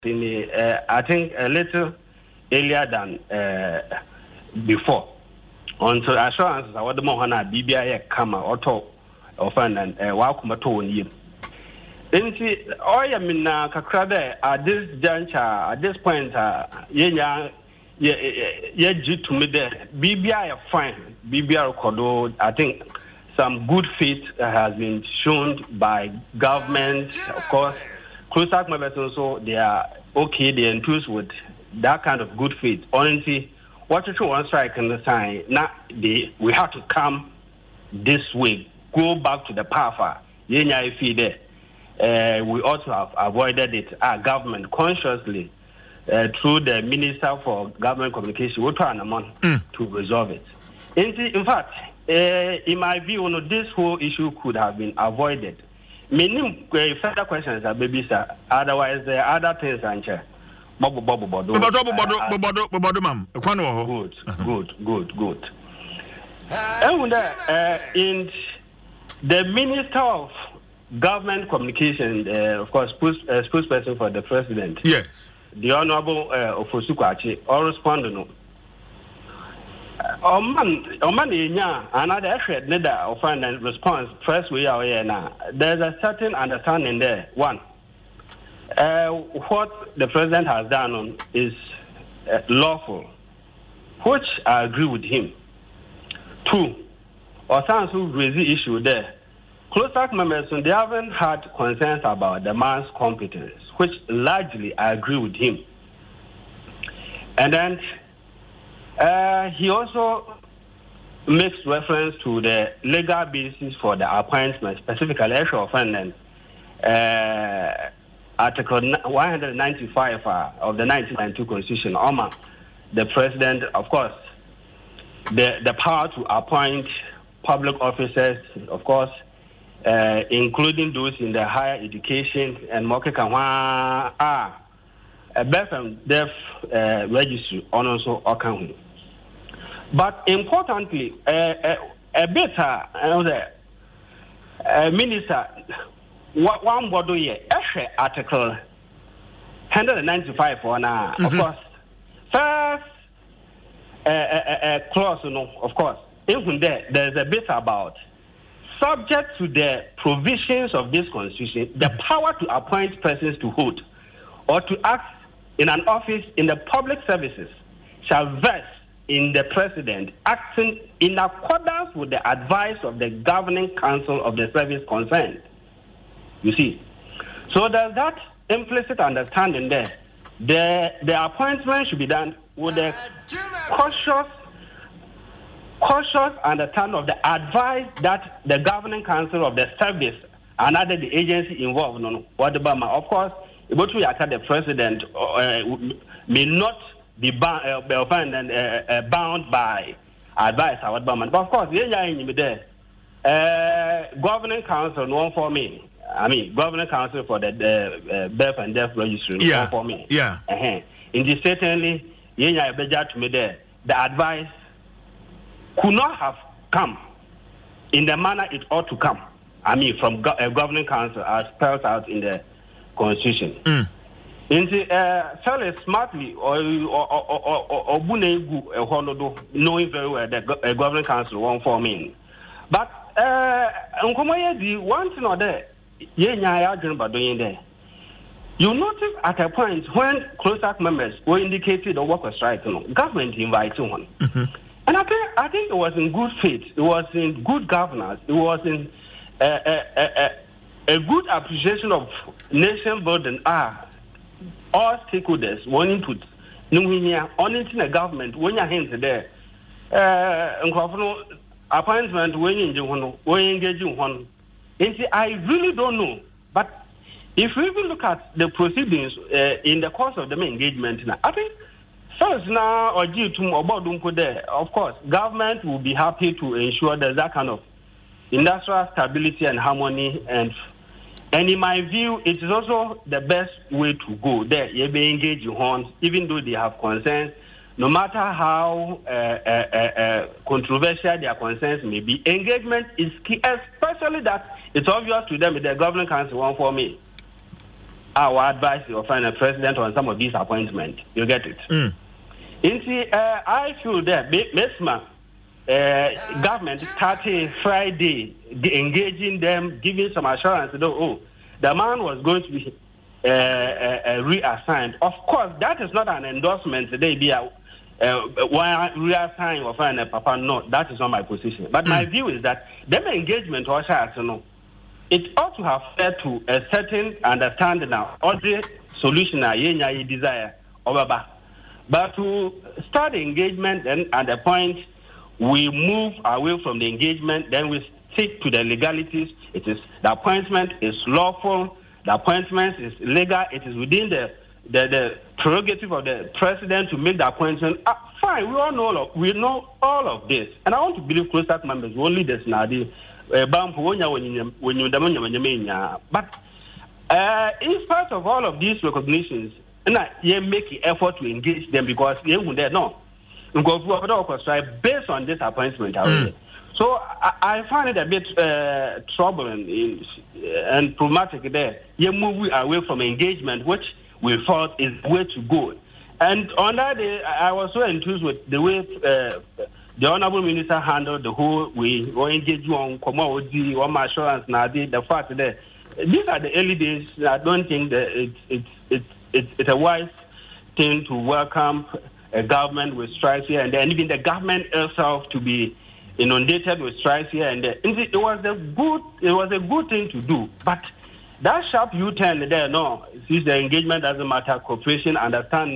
I think a little earlier than before. Until assurances, I want the Mohana BBI Kama Auto offend and Wakumato on you. I mean, Kakrabe at this juncture, at this point, to me there. BBI fine. BBI Kodo, I think some good faith has been shown by government, of course. Closer members also, they are okay, they are enthused with that kind of good faith. Honestly, what you want to strike in the sign, now we have to come this way, go back to the power. If we also have avoided it, our government consciously, through the Minister for Government Communication, we're trying to resolve it. In fact, in my view, this whole issue could have been avoided. Many further questions are baby sir. Otherwise, there are other things answer. Good. And in the Minister of Government Communication, of course, spokesperson for the president. Yes. The Honorable Ofosukwachi, or respondent. Another effort need to find a response. First, we are here now. There's a certain understanding there. One, what the president has done is lawful, which I agree with him. Two, or some who raise the issue there. Closer members, they haven't had concerns about the man's competence, which largely I agree with him. And then he also makes reference to the legal basis for the appointment, specifically offending Article 195 of the 1992 Constitution. The president, of course, the power to appoint public officers, of course, including those in the higher education and Mokekanwa birth and death registry on also account. But importantly, a better minister, one body here, Article 195 for now, of course. First clause, of course, even there's a bit about subject to the provisions of this constitution, the power to appoint persons to hold or to act in an office in the public services shall vest in the president acting in accordance with the advice of the governing council of the service concerned. You see, so there's that implicit understanding there. The appointment should be done with a cautious understanding of the advice that the governing council of the service and other the agency involved on what the of course, the president may not be bound by advice. But of course, governing council one for me. I mean, governing council for the birth and death registry one for me. Yeah. In this certainly, the advice could not have come in the manner it ought to come. I mean, from a governing council as spelled out in the Constitution. Fairly smartly, knowing very well that a governing council won't form in. But one thing or there, you notice at a point when close-up members were indicated or work was strike, government invited one. And I think it was in good faith, it was in good governance, it was in a good appreciation of nation building. All stakeholders wanting to know only the government when you're into there. Appointment when you engage in one. I really don't know. But if we even look at the proceedings in the course of the engagement, I think first now or there, of course, government will be happy to ensure there's that kind of industrial stability and harmony, and in my view, it is also the best way to go. There, you be engaged in horns, even though they have concerns. No matter how controversial their concerns may be, engagement is key, especially that it's obvious to them that the governing council won't for me. our advice of a president on some of these appointments. You get it? I feel that MESMA government starting Friday, engaging them, giving some assurance. The man was going to be reassigned. Of course, that is not an endorsement today. Why reassign or find a papa? No, that is not my position. But my view is that them engagement also has to know. It ought to have led to a certain understanding now, or the solution I desire, but to start the engagement, then at the point we move away from the engagement, then we stick to the legalities. It is the appointment is lawful, the appointment is legal, it is within the prerogative of the president to make the appointment. Fine, we know all of this, and I want to believe CLOSAC members will lead us now. But in spite of all of these recognitions, you make an effort to engage them because they won't know. Based on this appointment, so I find it a bit troubling and problematic there. You move away from engagement, which we thought is the way to go. And on that day, I was so enthused with the way the Honorable Minister handled the whole way, or engage you on commodity, on assurance, now the fact that these are the early days. I don't think that it's a wise thing to welcome a government with strikes here and there, and even the government itself to be inundated with strikes here and there. It was a good thing to do, but that sharp U-turn there, no, since the engagement doesn't matter, cooperation, understand,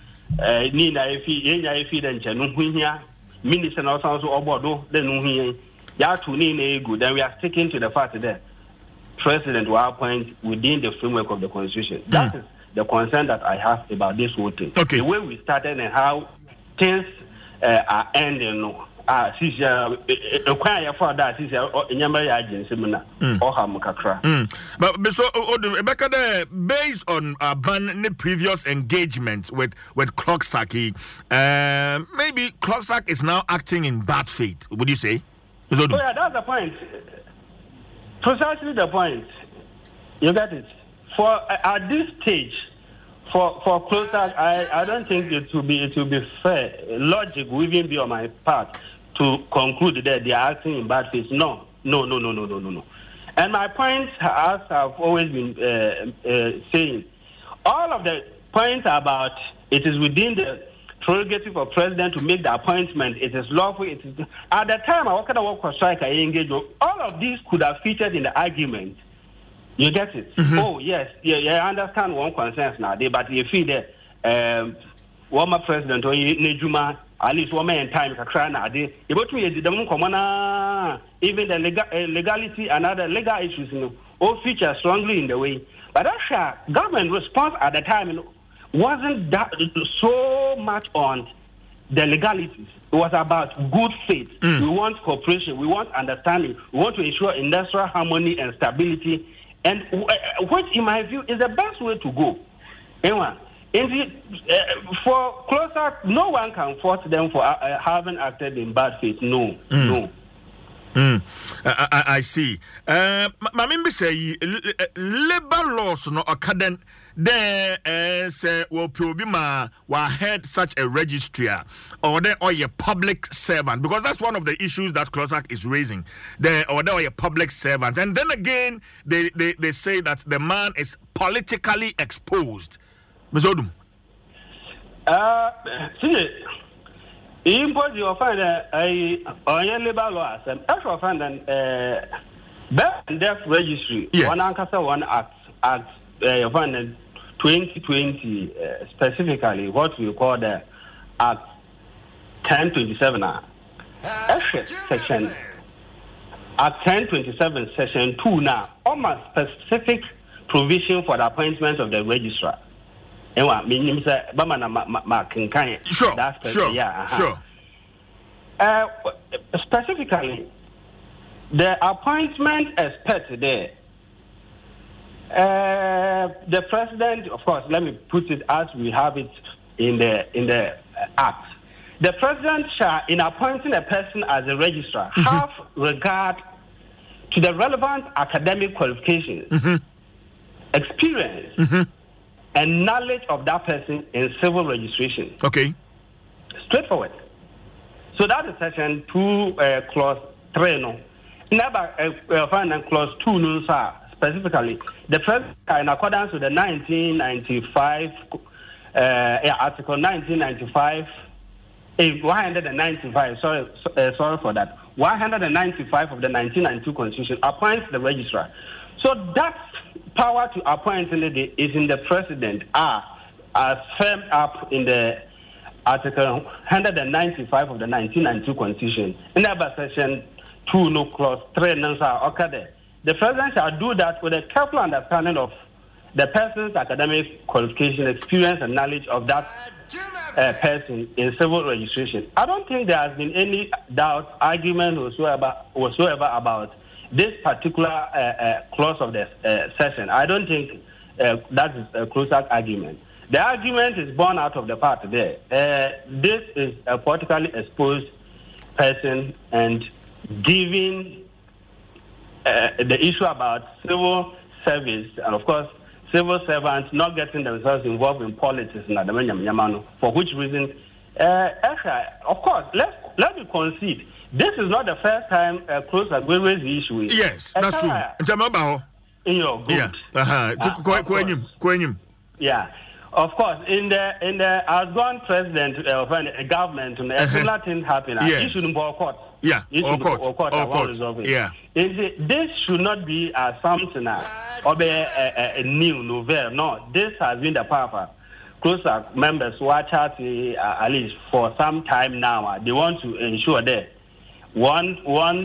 Minister also obodo then we are sticking to the fact that President will appoint within the framework of the Constitution. That is the concern that I have about this whole thing. Okay. The way we started and how things are ending. But Mr. Odum, based on ban previous engagement with CLOSAC, maybe CLOSAC is now acting in bad faith. Would you say? Oh yeah, that's the point. Precisely the point. You get it. For at this stage, for CLOSAC, I don't think it will be fair. Logic will even be on my part to conclude that they are acting in bad faith. No. And my point, as I've always been saying, all of the points about it is within the prerogative of president to make the appointment, it is lawful, it is at the time I work for strike, I engage. All of these could have featured in the argument. You get it? Mm-hmm. Oh yes, I understand one concerns now, but you feel that one president or Nejuma, at least 1 man time even the legality and other legal issues, all feature strongly in the way. But that government response at the time wasn't that so much on the legalities. It was about good faith. We want cooperation, we want understanding, we want to ensure industrial harmony and stability, and which in my view is the best way to go. Anyway, for CLOSAC, no one can force them for having acted in bad faith. No. I see. Mamimbi say labor laws no academic there say will probima wa head such a registry or there or a public servant, because that's one of the issues that CLOSAC is raising. There or a public servant, and then again they say that the man is politically exposed. Mr. Odum. See, impose you find a labor law as I find an birth and death registry. Yes. One ankasa one act you find 2020 specifically what we call the Act 1027 section Act 1027 section 2 now almost specific provision for the appointment of the registrar. Sure. Specifically, the appointment expert there. The president, of course, let me put it as we have it in the act. The president shall, in appointing a person as a registrar, have regard to the relevant academic qualifications experience and knowledge of that person in civil registration. Okay. Straightforward. So that is section 2, clause 3. No. Never find clause 2 no, sir. Specifically, the first in accordance with the 1995 article 1995. 195. Sorry for that. 195 of the 1992 Constitution appoints the registrar. So that power to appoint is in the president as firmed up in the Article 195 of the 1992 Constitution. In that section 2, no clause 3, okay. The president shall do that with a careful understanding of the person's academic qualification, experience, and knowledge of that person in civil registration. I don't think there has been any doubt, argument whatsoever about this particular clause of the session. I don't think that is a closer argument. The argument is born out of the part there. This is a politically exposed person, and giving the issue about civil service, and of course, civil servants not getting themselves involved in politics, for which reason, of course, let me concede. This is not the first time Close Agwe raised the issue. Yes, that's true. In your group. Yeah. Of course, in the outgoing president of a government, a similar thing happened. It shouldn't be court. Yeah, or court. Yeah. This should not be something or be a new novel. No, this has been the purpose. Closer members watch at least for some time now. They want to ensure that want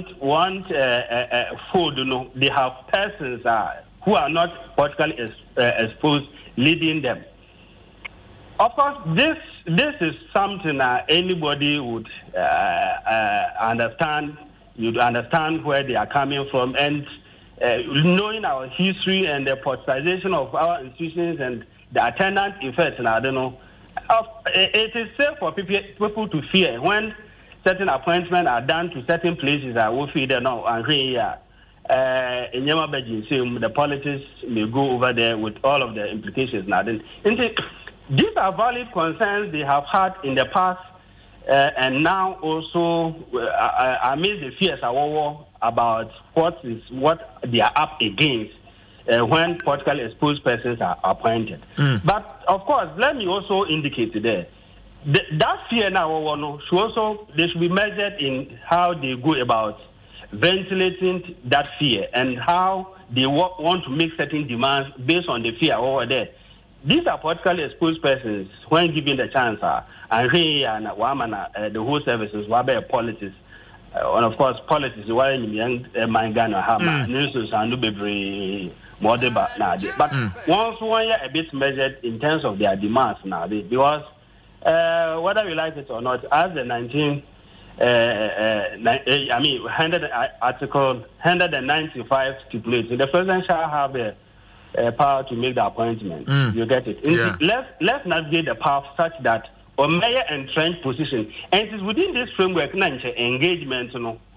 food. They have persons who are not politically exposed leading them. Of course, this is something anybody would understand. You'd understand where they are coming from, and knowing our history and the politicization of our institutions and the attendant effects. And I don't know. It is safe for people to fear when certain appointments are done to certain places. I will fear them now and here. In the politics may go over there with all of the implications. Now, these are valid concerns they have had in the past, and now also amidst the fears about what they are up against when politically exposed persons are appointed. But of course, let me also indicate there that fear now they should be measured in how they go about ventilating that fear and how they want to make certain demands based on the fear over there. These are politically exposed persons when given the chance, and the whole services were politics, and of course politics. Why young man Ghana have news and be more debate now. But once 1 year a bit measured in terms of their demands now, because whether you like it or not, as the Article 195 stipulates, the president shall have a power to make the appointment. You get it? Yeah. Let's navigate the path such that or mayor entrenched position, and it is within this framework engagement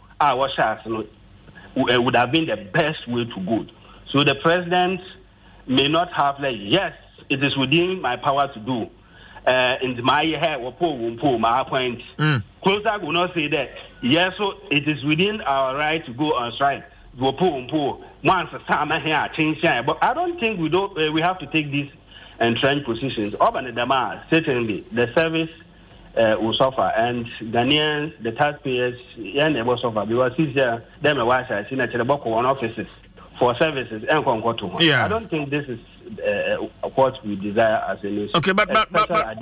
would have been the best way to go. So the president may not have yes, it is within my power to do. In my hair my appoint. Closer will not say that yes, so it is within our right to go on strike. Once a summer here change, but I don't think we have to take these entrenched positions. Certainly the service will suffer, and Ghanaians, the taxpayers, they will suffer because them a watch I see one offices for services and I don't think this is what we desire as a nation. Okay, but